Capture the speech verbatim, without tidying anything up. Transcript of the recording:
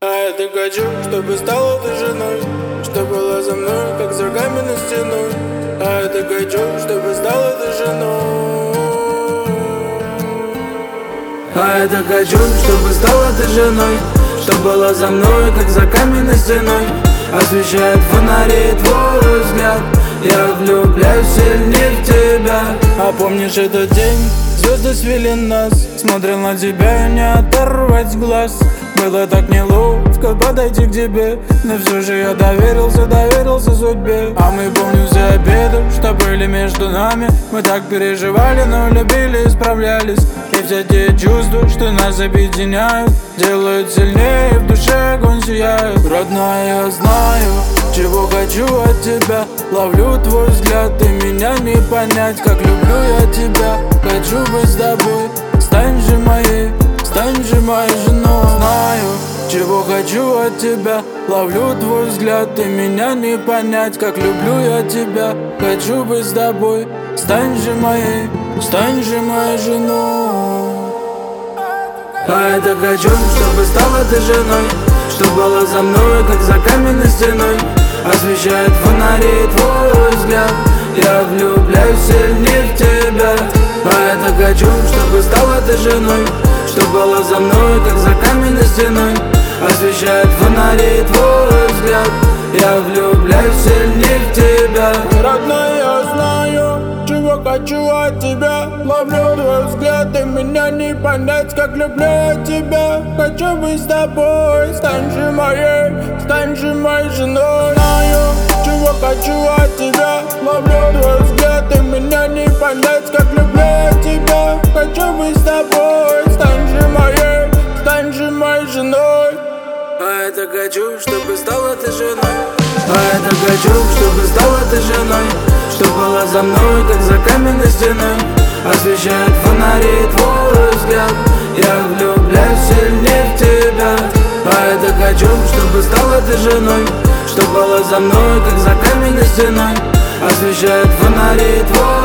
А я так хочу, чтобы стала ты женой, чтобы была за мной, как за каменной стеной. А я так хочу, чтобы стала ты женой. А я так хочу, чтобы стала ты женой, чтобы была за мной, как за каменной стеной. Освещает фонари твой взгляд, я влюбляюсь сильнее в тебя. А помнишь этот день? Звезды свели нас, смотрел на тебя и не оторвать глаз. Было так неловко подойти к тебе, но все же я доверился, доверился судьбе. А мы, помню, за обедом, что были между нами. Мы так переживали, но любили и справлялись. И все те чувства, что нас объединяют, делают сильнее, в душе огонь сияет. Родная, я знаю, чего хочу от тебя. Ловлю твой взгляд, и меня не понять, как люблю я тебя. Хочу быть с тобой, стань же моей, стань же моей женой. Знаю, чего хочу от тебя. Ловлю твой взгляд, и меня не понять, как люблю я тебя. Хочу быть с тобой, стань же моей, стань же моей женой. А я так хочу, чтобы стала ты женой, чтобы была за мной, как за каменной стеной. Освещает фонари твой взгляд, я влюбляюсь сильнее в тебя. А я так хочу, чтобы стала ты женой, чтобы была за мной, как за каменной стеной. Освещает фонари твой взгляд, я влюбляюсь сильнее в тебя. Родная, я знаю, чего хочу от тебя. Ловлю твой взгляд, и меня не понять, как люблю я тебя. Хочу быть с тобой, стань же моей, стань же моей женой. Знаю, чего хочу от тебя. Ловлю твой взгляд, и меня не понять, как люблю я тебя. Хочу быть с тобой, стань же моей, стань же моей женой. А я так хочу, чтобы стала ты женой. А я так хочу, чтобы стала ты женой, чтобы была за мной, как за каменной стеной. Освещает фонари твой взгляд, я влюбляюсь сильнее в тебя. А я так хочу, чтобы стала ты женой, чтобы была за мной, как за каменной стеной. Освещает фонари твой